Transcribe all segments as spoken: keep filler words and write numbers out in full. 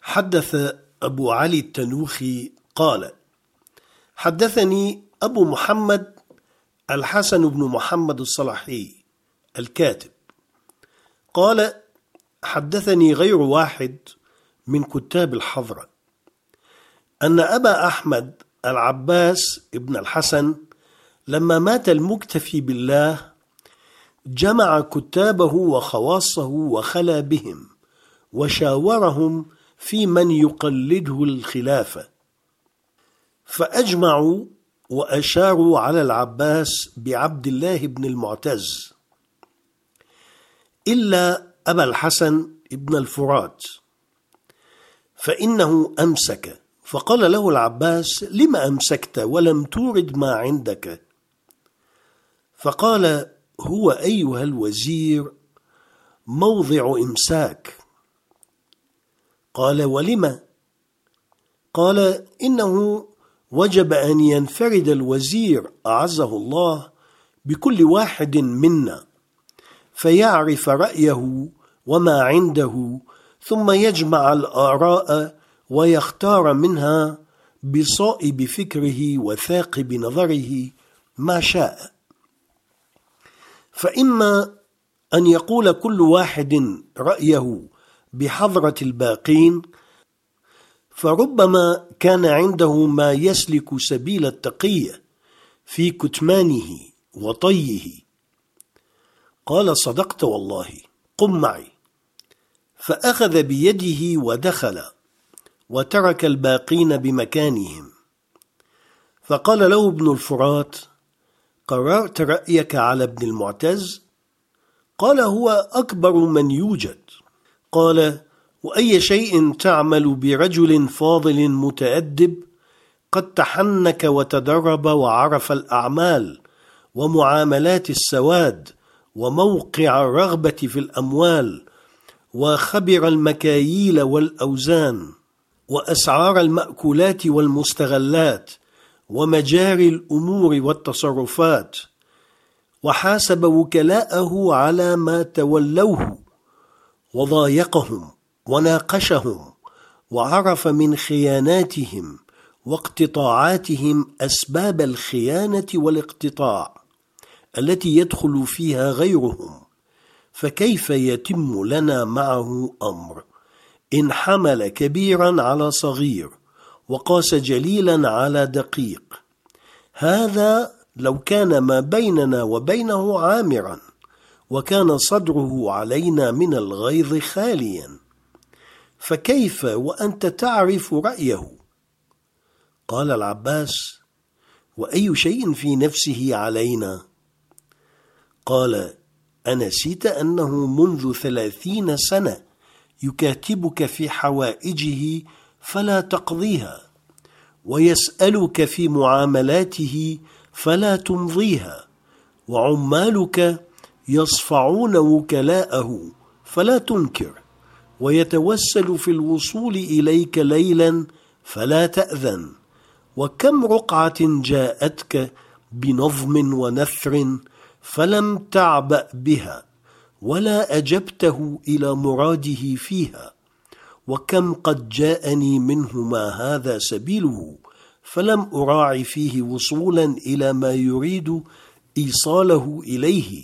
حدث أبو علي التنوخي قال: حدثني أبو محمد الحسن بن محمد الصلاحي الكاتب قال: حدثني غير واحد من كتاب الحضرة أن أبا أحمد العباس ابن الحسن لما مات المكتفي بالله جمع كتابه وخواصه وخلا بهم وشاورهم في من يقلده الخلافة، فأجمعوا وأشاروا على العباس بعبد الله بن المعتز إلا أبا الحسن ابن الفرات، فإنه أمسك. فقال له العباس: لم أمسكت ولم تورد ما عندك؟ فقال: هو أيها الوزير موضع إمساك. قال: ولم؟ قال: إنه وجب أن ينفرد الوزير أعزه الله بكل واحد منا فيعرف رأيه وما عنده، ثم يجمع الآراء ويختار منها بصائب فكره وثاقب نظره ما شاء. فإما أن يقول كل واحد رأيه بحضرة الباقين، فربما كان عنده ما يسلك سبيل التقية في كتمانه وطيه. قال: صدقت والله، قم معي. فأخذ بيده ودخل وترك الباقين بمكانهم. فقال له ابن الفرات: قررت رأيك على ابن المعتز؟ قال: هو أكبر من يوجد. قال: وأي شيء تعمل برجل فاضل متأدب قد تحنك وتدرب وعرف الأعمال ومعاملات السواد وموقع الرغبة في الأموال وخبر المكاييل والأوزان وأسعار المأكولات والمستغلات ومجاري الأمور والتصرفات، وحاسب وكلاءه على ما تولوه وضايقهم وناقشهم، وعرف من خياناتهم واقتطاعاتهم أسباب الخيانة والاقتطاع التي يدخل فيها غيرهم. فكيف يتم لنا معه أمر إن حمل كبيرا على صغير وقاس جليلا على دقيق؟ هذا لو كان ما بيننا وبينه عامرا وكان صدره علينا من الغيظ خاليا، فكيف وأنت تعرف رأيه؟ قال العباس: وأي شيء في نفسه علينا؟ قال: أنسيت أنه منذ ثلاثين سنة يكاتبك في حوائجه فلا تقضيها، ويسألك في معاملاته فلا تمضيها، وعمالك يصفعون وكلاءه فلا تنكر، ويتوسل في الوصول إليك ليلا فلا تأذن، وكم رقعة جاءتك بنظم ونثر فلم تعبأ بها ولا أجبته إلى مراده فيها، وكم قد جاءني منه ما هذا سبيله فلم أراعي فيه وصولا إلى ما يريد إيصاله إليه.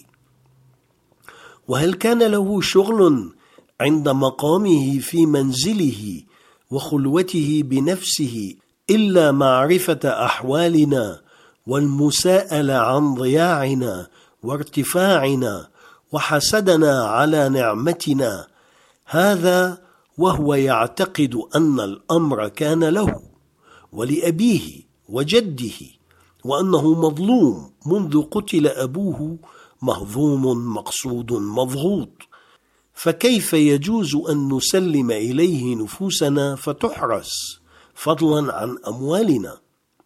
وهل كان له شغل عند مقامه في منزله وخلوته بنفسه إلا معرفة أحوالنا والمساءلة عن ضياعنا وارتفاعنا وحسدنا على نعمتنا؟ هذا وهو يعتقد أن الأمر كان له ولأبيه وجده، وأنه مظلوم منذ قتل أبوه، مهضوم مقصود مضغوط. فكيف يجوز أن نسلم إليه نفوسنا فتحرس فضلا عن أموالنا؟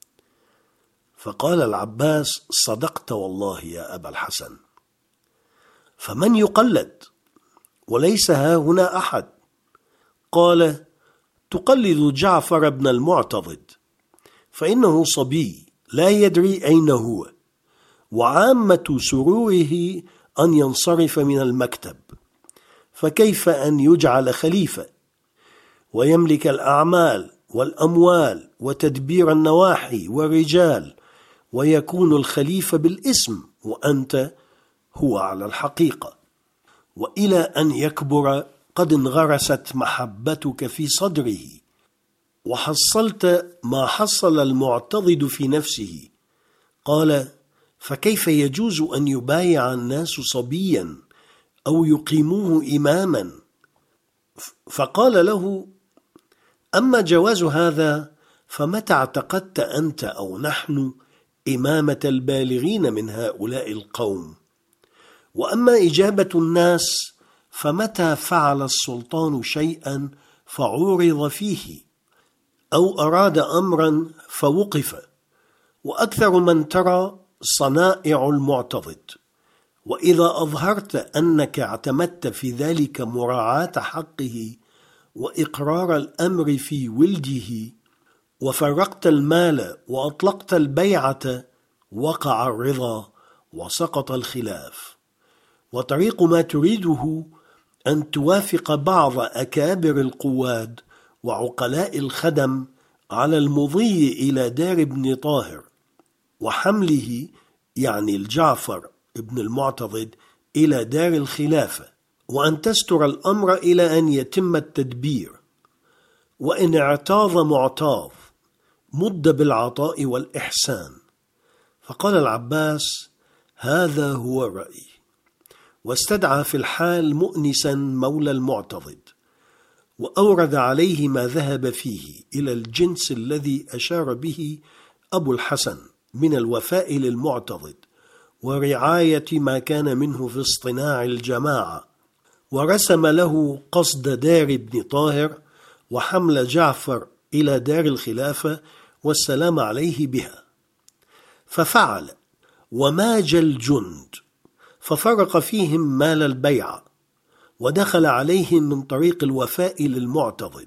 فقال العباس: صدقت والله يا أبا الحسن، فمن يقلد؟ وليس ها هنا أحد. قال: تقلد جعفر بن المعتضد، فإنه صبي لا يدري أين هو، وعامة سروره أن ينصرف من المكتب، فكيف أن يجعل خليفة؟ ويملك الأعمال والأموال وتدبير النواحي والرجال، ويكون الخليفة بالاسم وأنت هو على الحقيقة، وإلى أن يكبر قد انغرست محبتك في صدره، وحصلت ما حصل المعتضد في نفسه. قال: فكيف يجوز أن يبايع الناس صبيا أو يقيموه إماما؟ فقال له: أما جواز هذا فمتى اعتقدت أنت أو نحن إمامة البالغين من هؤلاء القوم؟ وأما إجابة الناس فمتى فعل السلطان شيئا فعورض فيه أو أراد أمرا فوقف، وأكثر من ترى صنائع المعتضد. وإذا أظهرت أنك اعتمدت في ذلك مراعاة حقه وإقرار الأمر في ولده، وفرقت المال وأطلقت البيعة، وقع الرضا وسقط الخلاف. وطريق ما تريده أن توافق بعض أكابر القواد وعقلاء الخدم على المضي إلى دار ابن طاهر وحمله، يعني الجعفر ابن المعتضد، إلى دار الخلافة، وأن تستر الأمر إلى أن يتم التدبير. وإن اعتاض معتاض مد بالعطاء والإحسان. فقال العباس: هذا هو رأيي. واستدعى في الحال مؤنسا مولى المعتضد، وأورد عليه ما ذهب فيه إلى الجنس الذي أشار به أبو الحسن من الوفاء للمعتضد ورعاية ما كان منه في اصطناع الجماعة، ورسم له قصد دار ابن طاهر وحمل جعفر إلى دار الخلافة والسلام عليه بها. ففعل، وماج الجند، ففرق فيهم مال البيعة، ودخل عليهم من طريق الوفاء للمعتضد،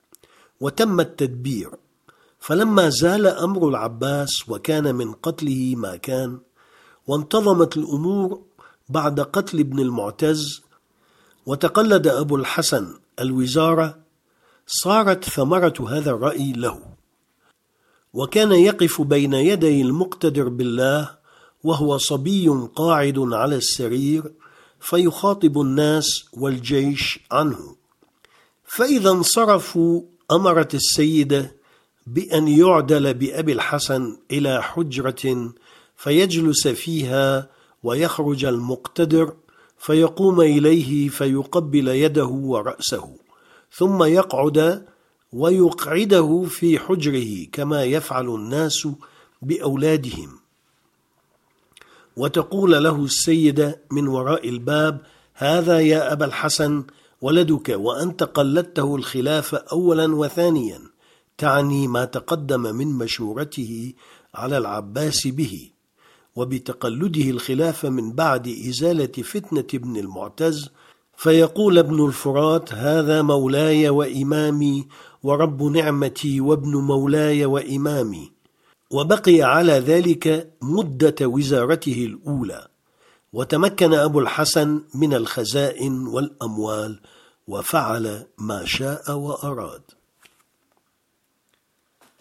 وتم التدبير. فلما زال أمر العباس وكان من قتله ما كان، وانتظمت الأمور بعد قتل ابن المعتز، وتقلد أبو الحسن الوزارة، صارت ثمرة هذا الرأي له. وكان يقف بين يدي المقتدر بالله وهو صبي قاعد على السرير، فيخاطب الناس والجيش عنه. فإذا انصرفوا أمرت السيدة بأن يعدل بأبي الحسن إلى حجرة فيجلس فيها، ويخرج المقتدر فيقوم إليه فيقبل يده ورأسه، ثم يقعد ويقعده في حجره كما يفعل الناس بأولادهم. وتقول له السيدة من وراء الباب: هذا يا أبا الحسن ولدك، وأنت قلدته الخلافة أولا وثانيا، تعني ما تقدم من مشورته على العباس به، وبتقلده الخلافة من بعد إزالة فتنة ابن المعتز. فيقول ابن الفرات: هذا مولاي وإمامي ورب نعمتي وابن مولاي وإمامي. وبقي على ذلك مدة وزارته الأولى. وتمكن أبو الحسن من الخزائن والأموال، وفعل ما شاء وأراد.